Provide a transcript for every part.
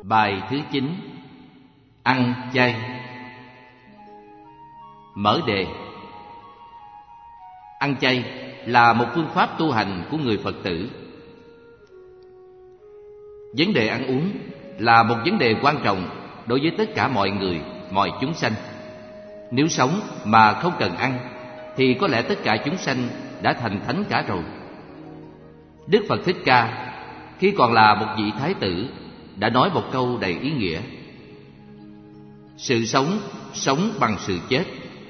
Bài thứ 9. Ăn chay. Mở đề. Ăn chay là một phương pháp tu hành của người Phật tử. Vấn đề ăn uống là một vấn đề quan trọng đối với tất cả mọi người, mọi chúng sanh. Nếu sống mà không cần ăn thì có lẽ tất cả chúng sanh đã thành thánh cả rồi. Đức Phật Thích Ca khi còn là một vị thái tử đã nói một câu đầy ý nghĩa: sự sống, sống bằng sự chết.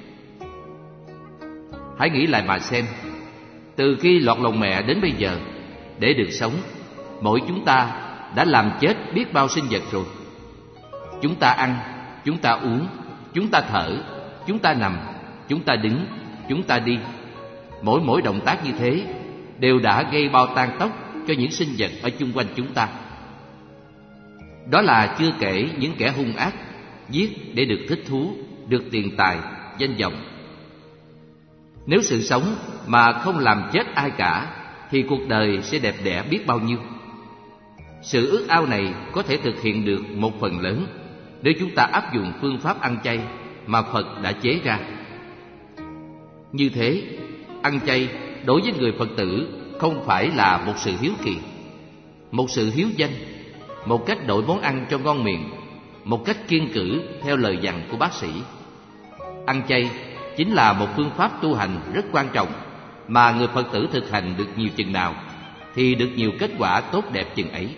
Hãy nghĩ lại mà xem, từ khi lọt lòng mẹ đến bây giờ, để được sống, mỗi chúng ta đã làm chết biết bao sinh vật rồi. Chúng ta ăn, chúng ta uống, chúng ta thở, chúng ta nằm, chúng ta đứng, chúng ta đi. Mỗi động tác như thế đều đã gây bao tang tóc cho những sinh vật ở chung quanh chúng ta. Đó là chưa kể những kẻ hung ác giết để được thích thú, được tiền tài, danh vọng. Nếu sự sống mà không làm chết ai cả thì cuộc đời sẽ đẹp đẽ biết bao nhiêu. Sự ước ao này có thể thực hiện được một phần lớn nếu chúng ta áp dụng phương pháp ăn chay mà Phật đã chế ra. Như thế, ăn chay đối với người Phật tử không phải là một sự hiếu kỳ, một sự hiếu danh, một cách đổi món ăn cho ngon miệng, một cách kiêng cữ theo lời dặn của bác sĩ. Ăn chay chính là một phương pháp tu hành rất quan trọng mà người Phật tử thực hành được nhiều chừng nào thì được nhiều kết quả tốt đẹp chừng ấy.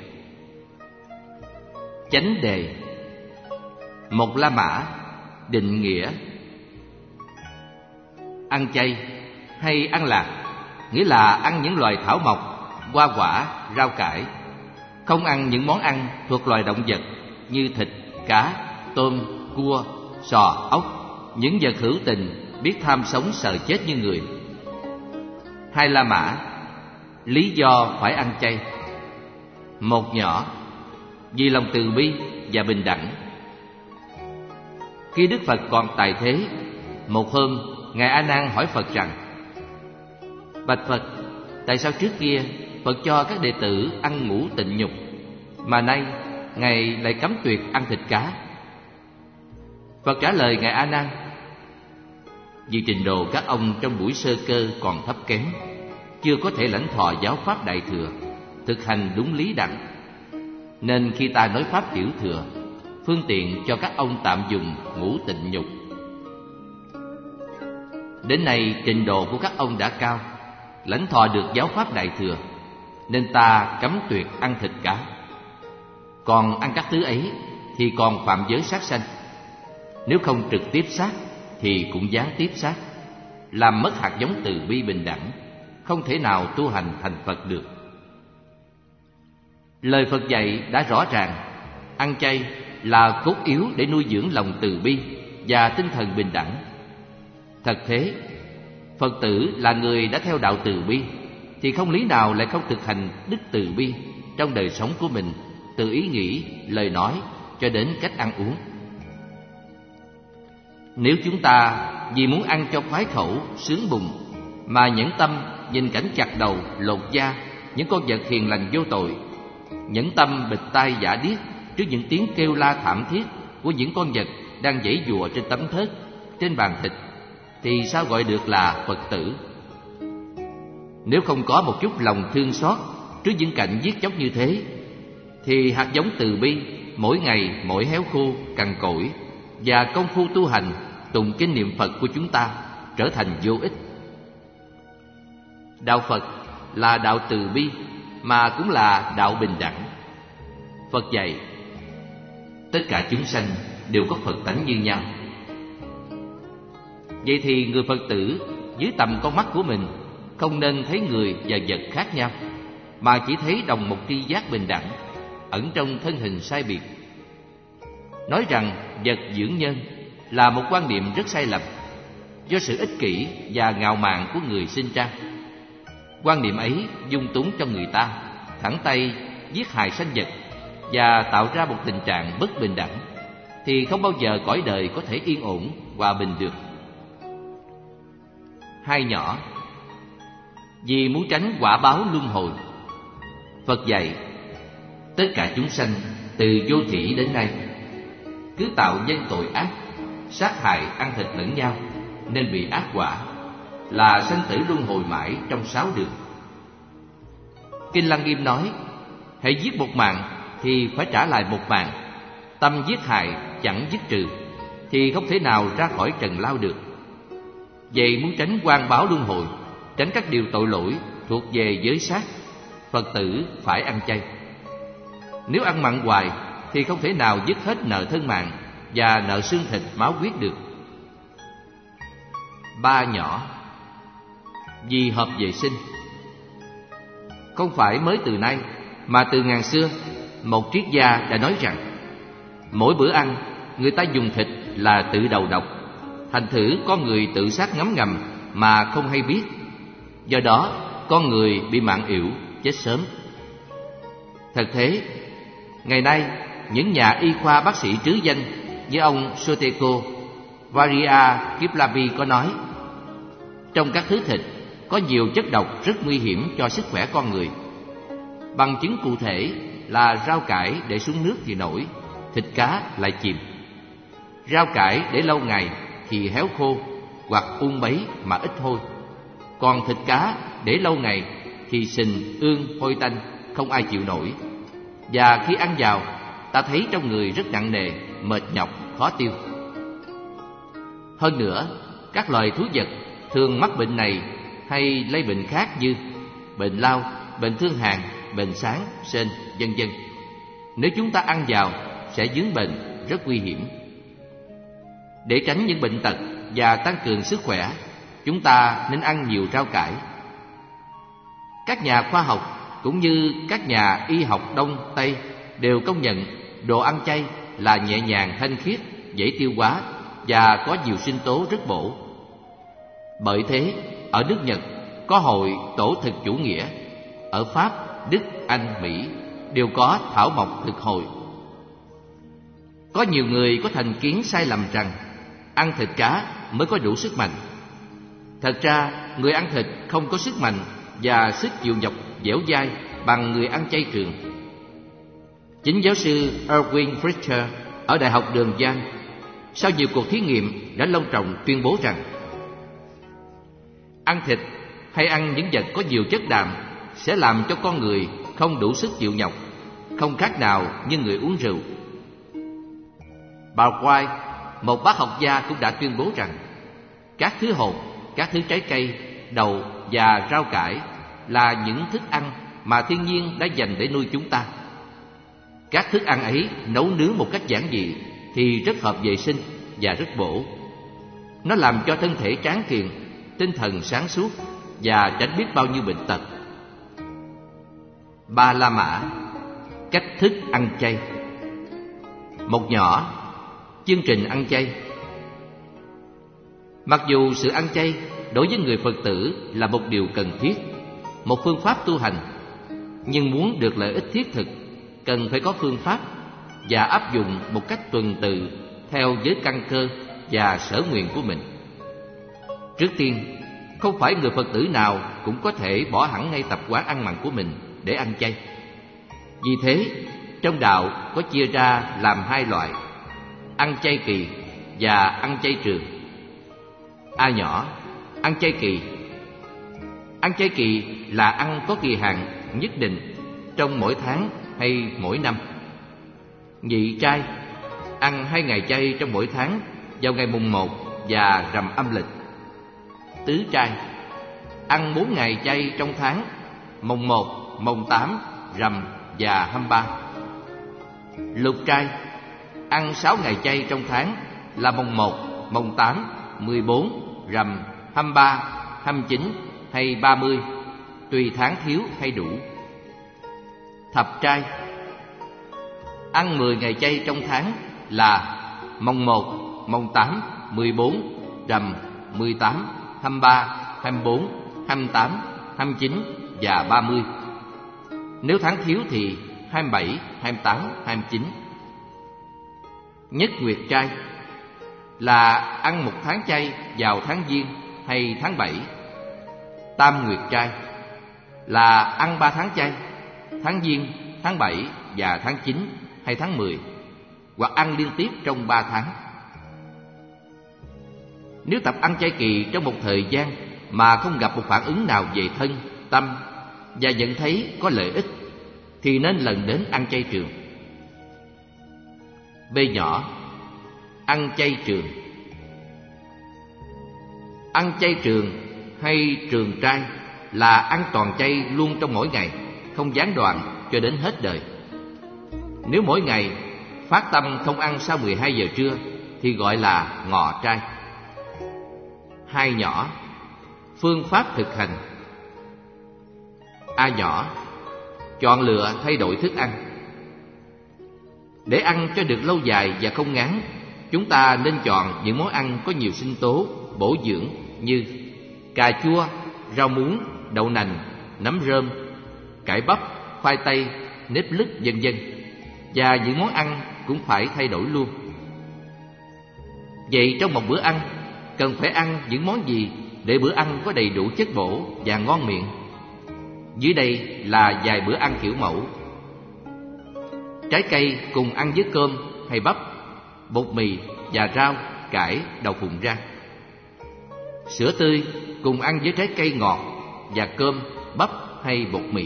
Chánh đề. Một La Mã. Định nghĩa. Ăn chay hay ăn lạc nghĩa là ăn những loài thảo mộc, hoa quả, rau cải, không ăn những món ăn thuộc loài động vật như thịt, cá, tôm, cua, sò, ốc, những vật hữu tình biết tham sống sợ chết như người. Hai La Mã. Lý do phải ăn chay. Một nhỏ, vì lòng từ bi và bình đẳng. Khi Đức Phật còn tại thế, một hôm Ngài A Nan hỏi Phật rằng: bạch Phật, tại sao trước kia Phật cho các đệ tử ăn ngũ tịnh nhục, mà nay Ngài lại cấm tuyệt ăn thịt cá? Phật trả lời Ngài A Nan: vì trình độ các ông trong buổi sơ cơ còn thấp kém, chưa có thể lãnh thọ giáo pháp đại thừa, thực hành đúng lý đẳng, nên khi ta nói pháp tiểu thừa, phương tiện cho các ông tạm dùng ngũ tịnh nhục. Đến nay trình độ của các ông đã cao, lãnh thọ được giáo pháp đại thừa, nên ta cấm tuyệt ăn thịt cá. Còn ăn các thứ ấy thì còn phạm giới sát sanh. Nếu không trực tiếp sát thì cũng gián tiếp sát, làm mất hạt giống từ bi bình đẳng, không thể nào tu hành thành Phật được. Lời Phật dạy đã rõ ràng, ăn chay là cốt yếu để nuôi dưỡng lòng từ bi và tinh thần bình đẳng. Thật thế, Phật tử là người đã theo đạo từ bi thì không lý nào lại không thực hành đức từ bi trong đời sống của mình, từ ý nghĩ, lời nói cho đến cách ăn uống. Nếu chúng ta vì muốn ăn cho khoái khẩu, sướng bụng mà nhẫn tâm nhìn cảnh chặt đầu, lột da những con vật hiền lành vô tội, nhẫn tâm bịt tai giả điếc trước những tiếng kêu la thảm thiết của những con vật đang giãy giụa trên tấm thớt, trên bàn thịt, thì sao gọi được là Phật tử? Nếu không có một chút lòng thương xót trước những cảnh giết chóc như thế, thì hạt giống từ bi mỗi ngày mỗi héo khô, cằn cỗi, và công phu tu hành, tụng kinh niệm Phật của chúng ta trở thành vô ích. Đạo Phật là đạo từ bi mà cũng là đạo bình đẳng. Phật dạy tất cả chúng sanh đều có Phật tánh như nhau. Vậy thì người Phật tử dưới tầm con mắt của mình không nên thấy người và vật khác nhau, mà chỉ thấy đồng một tri giác bình đẳng ẩn trong thân hình sai biệt. Nói rằng vật dưỡng nhân là một quan niệm rất sai lầm, do sự ích kỷ và ngạo mạn của người sinh ra. Quan niệm ấy dung túng cho người ta thẳng tay giết hại sanh vật và tạo ra một tình trạng bất bình đẳng, thì không bao giờ cõi đời có thể yên ổn, hòa bình được. Hai nhỏ. Vì muốn tránh quả báo luân hồi. Phật dạy tất cả chúng sanh từ vô thủy đến nay, cứ tạo nhân tội ác, sát hại ăn thịt lẫn nhau, nên bị ác quả là sanh tử luân hồi mãi trong 6 đường. Kinh Lăng Nghiêm nói, hãy giết một mạng thì phải trả lại một mạng, tâm giết hại chẳng dứt trừ thì không thể nào ra khỏi trần lao được. Vậy muốn tránh oan báo luân hồi, tránh các điều tội lỗi thuộc về giới sát, Phật tử phải ăn chay. Nếu ăn mặn hoài thì không thể nào dứt hết nợ thân mạng và nợ xương thịt máu huyết được. 3 nhỏ. Vì hợp vệ sinh. Không phải mới từ nay mà từ ngàn xưa, một triết gia đã nói rằng mỗi bữa ăn người ta dùng thịt là tự đầu độc, thành thử con người tự sát ngấm ngầm mà không hay biết. Do đó con người bị mạng yểu, chết sớm. Thật thế, ngày nay những nhà y khoa bác sĩ trứ danh như ông Soteko Varia Kiplavi có nói, trong các thứ thịt có nhiều chất độc rất nguy hiểm cho sức khỏe con người. Bằng chứng cụ thể là rau cải để xuống nước thì nổi, thịt cá lại chìm. Rau cải để lâu ngày thì héo khô hoặc bấy mà ít hôi. Còn thịt cá để lâu ngày thì sình, ương, hôi tanh, không ai chịu nổi. Và khi ăn vào, ta thấy trong người rất nặng nề, mệt nhọc, khó tiêu. Hơn nữa, các loài thú vật thường mắc bệnh này hay lây bệnh khác như bệnh lao, bệnh thương hàn, bệnh sán, sên, vân vân. Nếu chúng ta ăn vào sẽ vướng bệnh rất nguy hiểm. Để tránh những bệnh tật và tăng cường sức khỏe, chúng ta nên ăn nhiều rau cải. Các nhà khoa học cũng như các nhà y học Đông Tây đều công nhận đồ ăn chay là nhẹ nhàng, thanh khiết, dễ tiêu hóa và có nhiều sinh tố rất bổ. Bởi thế, ở nước Nhật có hội tổ thực chủ nghĩa, ở Pháp, Đức, Anh, Mỹ đều có thảo mộc thực hội. Có nhiều người có thành kiến sai lầm rằng ăn thịt cá mới có đủ sức mạnh. Thật ra, người ăn thịt không có sức mạnh và sức chịu nhọc dẻo dai bằng người ăn chay trường. Chính giáo sư Erwin Fischer ở Đại học Đường Giang sau nhiều cuộc thí nghiệm đã long trọng tuyên bố rằng ăn thịt hay ăn những vật có nhiều chất đạm sẽ làm cho con người không đủ sức chịu nhọc, không khác nào như người uống rượu. Bà White, một bác học gia, cũng đã tuyên bố rằng các thứ hột, các thứ trái cây, đậu và rau cải là những thức ăn mà thiên nhiên đã dành để nuôi chúng ta. Các thức ăn ấy nấu nướng một cách giản dị thì rất hợp vệ sinh và rất bổ. Nó làm cho thân thể tráng kiện, tinh thần sáng suốt và tránh biết bao nhiêu bệnh tật. Ba La Mã, cách thức ăn chay. Một nhỏ, chương trình ăn chay. Mặc dù sự ăn chay đối với người Phật tử là một điều cần thiết, một phương pháp tu hành, nhưng muốn được lợi ích thiết thực, cần phải có phương pháp và áp dụng một cách tuần tự theo giới căn cơ và sở nguyện của mình. Trước tiên, không phải người Phật tử nào cũng có thể bỏ hẳn ngay tập quán ăn mặn của mình để ăn chay. Vì thế, trong đạo có chia ra làm 2 loại: ăn chay kỳ và ăn chay trường. A nhỏ, ăn chay kỳ. Ăn chay kỳ là ăn có kỳ hạn nhất định trong mỗi tháng hay mỗi năm. Nhị trai, ăn 2 ngày chay trong mỗi tháng vào ngày mùng 1 và rằm âm lịch. Tứ trai, ăn 4 ngày chay trong tháng, mùng 1, mùng 8, rằm và 23. Lục trai, ăn 6 ngày chay trong tháng là mùng 1, mùng 8, 14, rằm, 23, 29 hay 30, tùy tháng thiếu hay đủ. Thập trai, ăn 10 ngày chay trong tháng là mùng 1, mùng 8, 14, rằm, 18, 23, 24, 28, 29 và 30. Nếu tháng thiếu thì 27, 28, 29. Nhất nguyệt trai là ăn 1 tháng chay vào tháng Giêng hay tháng 7. Tam nguyệt trai là ăn 3 tháng chay, tháng Giêng, tháng 7 và tháng 9, hay tháng 10, hoặc ăn liên tiếp trong 3 tháng. Nếu tập ăn chay kỳ trong một thời gian mà không gặp một phản ứng nào về thân, tâm và nhận thấy có lợi ích, thì nên lần đến ăn chay trường. B nhỏ, ăn chay trường. Ăn chay trường hay trường trai là ăn toàn chay luôn trong mỗi ngày, không gián đoạn cho đến hết đời. Nếu mỗi ngày phát tâm không ăn sau 12 giờ trưa thì gọi là ngọ trai. 2 nhỏ, phương pháp thực hành. A nhỏ, chọn lựa thay đổi thức ăn. Để ăn cho được lâu dài và không ngán, chúng ta nên chọn những món ăn có nhiều sinh tố, bổ dưỡng như cà chua, rau muống, đậu nành, nấm rơm, cải bắp, khoai tây, nếp lứt vân vân. Và những món ăn cũng phải thay đổi luôn. Vậy trong một bữa ăn, cần phải ăn những món gì để bữa ăn có đầy đủ chất bổ và ngon miệng? Dưới đây là vài bữa ăn kiểu mẫu. Trái cây cùng ăn với cơm hay bắp, bột mì và rau, cải, đậu phụng rang. Sữa tươi cùng ăn với trái cây ngọt và cơm, bắp hay bột mì.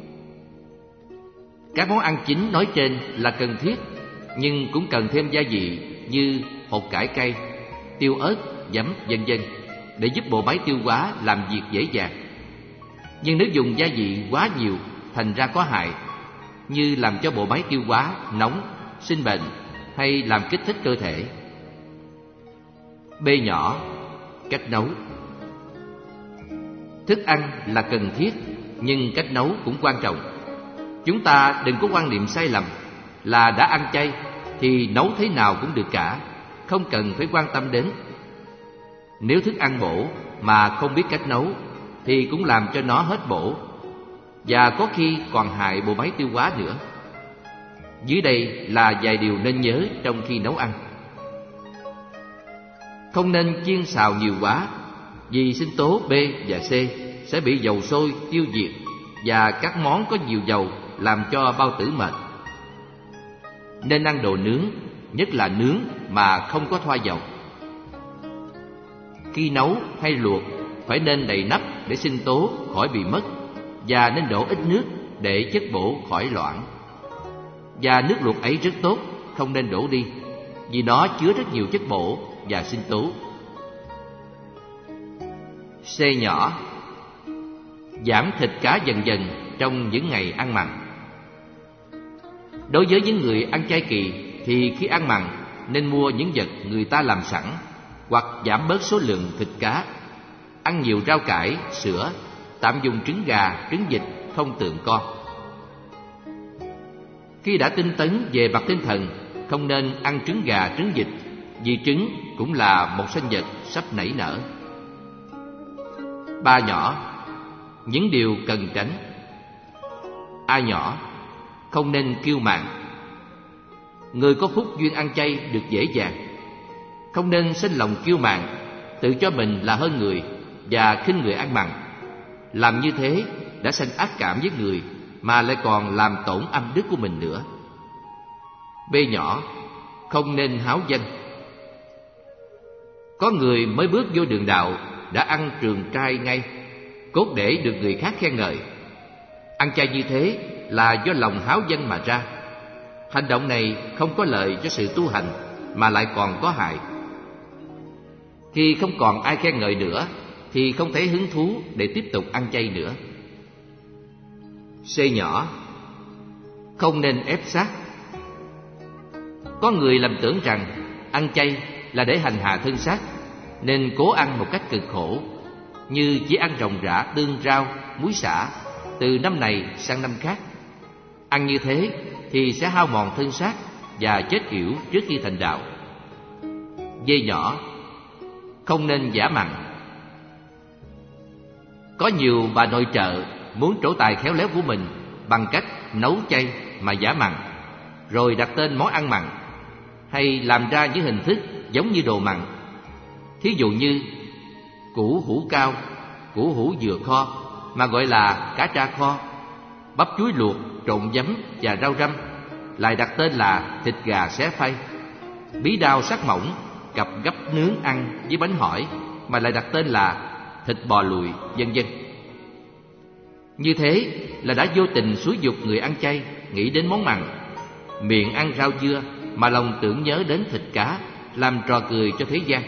Các món ăn chính nói trên là cần thiết, nhưng cũng cần thêm gia vị như hột cải cay, tiêu ớt, giấm vân vân để giúp bộ máy tiêu hóa làm việc dễ dàng. Nhưng nếu dùng gia vị quá nhiều thành ra có hại, như làm cho bộ máy tiêu hóa nóng, sinh bệnh hay làm kích thích cơ thể. B nhỏ, cách nấu. Thức ăn là cần thiết, nhưng cách nấu cũng quan trọng. Chúng ta đừng có quan niệm sai lầm là đã ăn chay thì nấu thế nào cũng được cả, không cần phải quan tâm đến. Nếu thức ăn bổ mà không biết cách nấu thì cũng làm cho nó hết bổ, và có khi còn hại bộ máy tiêu hóa nữa. Dưới đây là vài điều nên nhớ trong khi nấu ăn. Không nên chiên xào nhiều quá, vì sinh tố B và C sẽ bị dầu sôi tiêu diệt, và các món có nhiều dầu làm cho bao tử mệt. Nên ăn đồ nướng, nhất là nướng mà không có thoa dầu. Khi nấu hay luộc phải nên đầy nắp để sinh tố khỏi bị mất, và nên đổ ít nước để chất bổ khỏi loãng. Và nước luộc ấy rất tốt, không nên đổ đi, vì nó chứa rất nhiều chất bổ và sinh tố. C nhỏ, giảm thịt cá dần dần trong những ngày ăn mặn. Đối với những người ăn chay kỳ thì khi ăn mặn nên mua những vật người ta làm sẵn, hoặc giảm bớt số lượng thịt cá. Ăn nhiều rau cải, sữa, tạm dùng trứng gà, trứng vịt không tượng con. Khi đã tinh tấn về mặt tinh thần, không nên ăn trứng gà, trứng vịt, vì trứng cũng là một sinh vật sắp nảy nở. Ba nhỏ, những điều cần tránh. A nhỏ, không nên kiêu mạn. Người có phúc duyên ăn chay được dễ dàng. Không nên sinh lòng kiêu mạn, tự cho mình là hơn người và khinh người ăn mặn. Làm như thế đã sanh ác cảm với người, mà lại còn làm tổn âm đức của mình nữa. B nhỏ, không nên háo danh. Có người mới bước vô đường đạo đã ăn trường trai ngay, cốt để được người khác khen ngợi. Ăn chay như thế là do lòng háo danh mà ra. Hành động này không có lợi cho sự tu hành, mà lại còn có hại. Khi không còn ai khen ngợi nữa thì không thấy hứng thú để tiếp tục ăn chay nữa. C nhỏ, không nên ép sát. Có người lầm tưởng rằng ăn chay là để hành hạ thân xác, nên cố ăn một cách cực khổ, như chỉ ăn ròng rã tương rau, muối xả từ năm này sang năm khác. Ăn như thế thì sẽ hao mòn thân xác và chết yểu trước khi thành đạo. D nhỏ, không nên giả mặn. Có nhiều bà nội trợ muốn trổ tài khéo léo của mình bằng cách nấu chay mà giả mặn, rồi đặt tên món ăn mặn, hay làm ra những hình thức giống như đồ mặn. Thí dụ như củ hủ cao, củ hủ dừa kho mà gọi là cá tra kho, bắp chuối luộc trộn giấm và rau răm, lại đặt tên là thịt gà xé phay. Bí đao sắc mỏng, cặp gấp nướng ăn với bánh hỏi mà lại đặt tên là thịt bò lụi, vân vân. Như thế là đã vô tình xúi giục người ăn chay nghĩ đến món mặn, miệng ăn rau dưa mà lòng tưởng nhớ đến thịt cá, làm trò cười cho thế gian.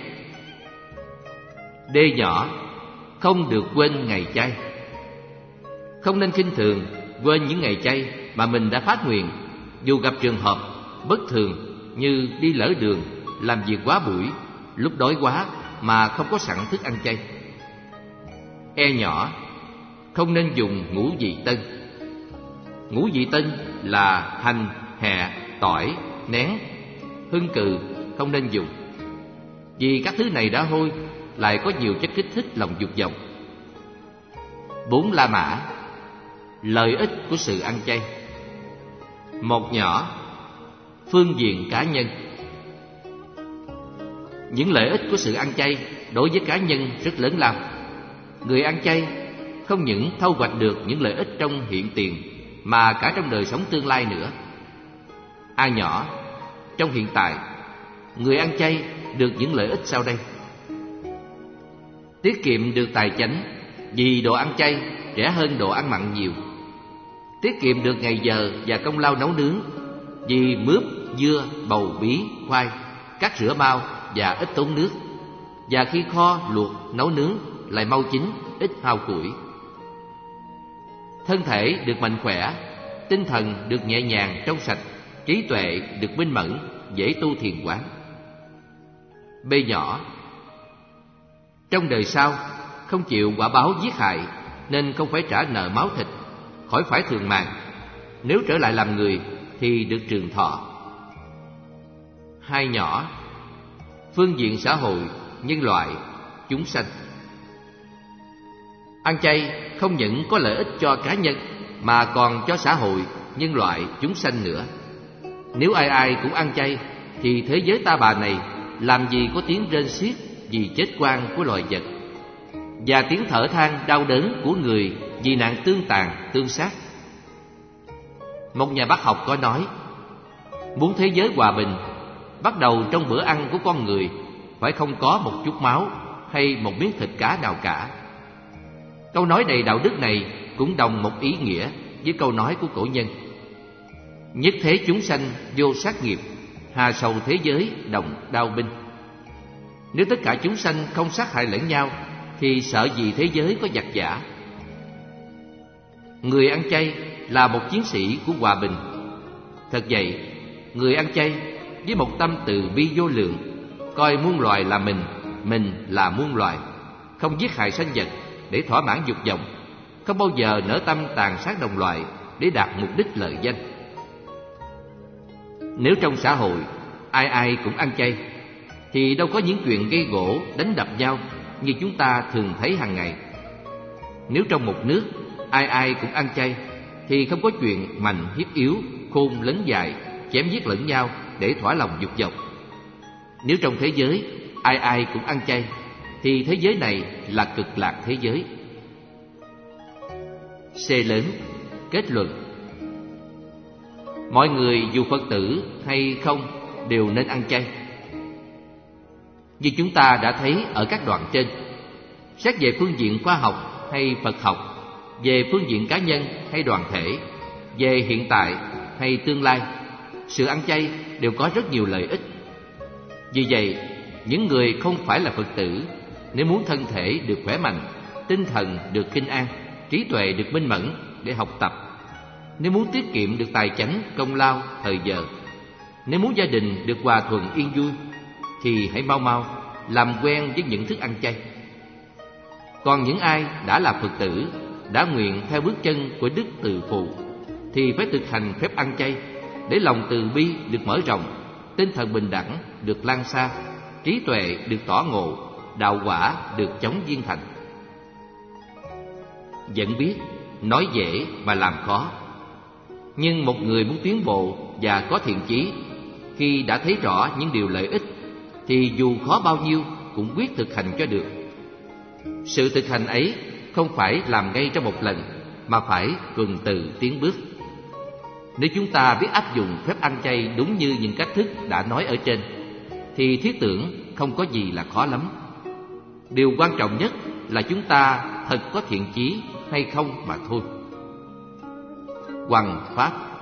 D nhỏ, không được quên ngày chay. Không nên khinh thường, quên những ngày chay mà mình đã phát nguyện, dù gặp trường hợp bất thường như đi lỡ đường, làm việc quá buổi, lúc đói quá mà không có sẵn thức ăn chay. E nhỏ, không nên dùng ngũ vị tân. Ngũ vị tân là hành, hẹ, tỏi, nén, hương cừ không nên dùng, vì các thứ này đã hôi, lại có nhiều chất kích thích lòng dục vọng. 4 La Mã, lợi ích của sự ăn chay. 1 nhỏ, phương diện cá nhân. Những lợi ích của sự ăn chay đối với cá nhân rất lớn lao. Người ăn chay không những thâu hoạch được những lợi ích trong hiện tiền, mà cả trong đời sống tương lai nữa. A nhỏ, trong hiện tại, người ăn chay được những lợi ích sau đây. Tiết kiệm được tài chánh, vì đồ ăn chay rẻ hơn đồ ăn mặn nhiều. Tiết kiệm được ngày giờ và công lao nấu nướng, vì mướp, dưa, bầu, bí, khoai cắt rửa mau và ít tốn nước, và khi kho, luộc, nấu nướng lại mau chín, ít hao củi. Thân thể được mạnh khỏe, tinh thần được nhẹ nhàng trong sạch, trí tuệ được minh mẫn, dễ tu thiền quán. B nhỏ, trong đời sau không chịu quả báo giết hại, nên không phải trả nợ máu thịt, khỏi phải thường màng. Nếu trở lại làm người thì được trường thọ. 2 nhỏ, phương diện xã hội, nhân loại, chúng sanh. Ăn chay không những có lợi ích cho cá nhân, mà còn cho xã hội, nhân loại, chúng sanh nữa. Nếu ai ai cũng ăn chay, thì thế giới ta bà này làm gì có tiếng rên xiết vì chết oan của loài vật, và tiếng thở than đau đớn của người vì nạn tương tàn, tương sát. Một nhà bác học có nói, muốn thế giới hòa bình, bắt đầu trong bữa ăn của con người phải không có một chút máu hay một miếng thịt cá nào cả. Câu nói đầy đạo đức này cũng đồng một ý nghĩa với câu nói của cổ nhân: nhất thế chúng sanh vô sát nghiệp, hà sầu thế giới đồng đao binh. Nếu tất cả chúng sanh không sát hại lẫn nhau, thì sợ gì thế giới có giặc giả. Người ăn chay là một chiến sĩ của hòa bình. Thật vậy, người ăn chay với một tâm từ bi vô lượng, coi muôn loài là mình là muôn loài, không giết hại sanh vật để thỏa mãn dục vọng, không bao giờ nỡ tâm tàn sát đồng loại để đạt mục đích lợi danh. Nếu trong xã hội ai ai cũng ăn chay, thì đâu có những chuyện gây gổ, đánh đập nhau như chúng ta thường thấy hàng ngày. Nếu trong một nước ai ai cũng ăn chay, thì không có chuyện mạnh hiếp yếu, khôn lấn dài, chém giết lẫn nhau để thỏa lòng dục vọng. Nếu trong thế giới ai ai cũng ăn chay, thì thế giới này là cực lạc thế giới. C lớn, kết luận. Mọi người dù Phật tử hay không đều nên ăn chay. Như chúng ta đã thấy ở các đoạn trên, xét về phương diện khoa học hay Phật học, về phương diện cá nhân hay đoàn thể, về hiện tại hay tương lai, sự ăn chay đều có rất nhiều lợi ích. Vì vậy, những người không phải là Phật tử, nếu muốn thân thể được khỏe mạnh, tinh thần được kinh an, trí tuệ được minh mẫn để học tập, nếu muốn tiết kiệm được tài chánh, công lao, thời giờ, nếu muốn gia đình được hòa thuận yên vui, thì hãy mau mau làm quen với những thức ăn chay. Còn những ai đã là Phật tử, đã nguyện theo bước chân của Đức Từ Phụ, thì phải thực hành phép ăn chay để lòng từ bi được mở rộng, tinh thần bình đẳng được lan xa, trí tuệ được tỏ ngộ, đạo quả được chóng viên thành. Vẫn biết nói dễ mà làm khó, nhưng một người muốn tiến bộ và có thiện chí, khi đã thấy rõ những điều lợi ích, thì dù khó bao nhiêu cũng quyết thực hành cho được. Sự thực hành ấy không phải làm ngay trong một lần, mà phải tuần tự tiến bước. Nếu chúng ta biết áp dụng phép ăn chay đúng như những cách thức đã nói ở trên, thì thiết tưởng không có gì là khó lắm. Điều quan trọng nhất là chúng ta thật có thiện chí hay không mà thôi. Hoằng Pháp.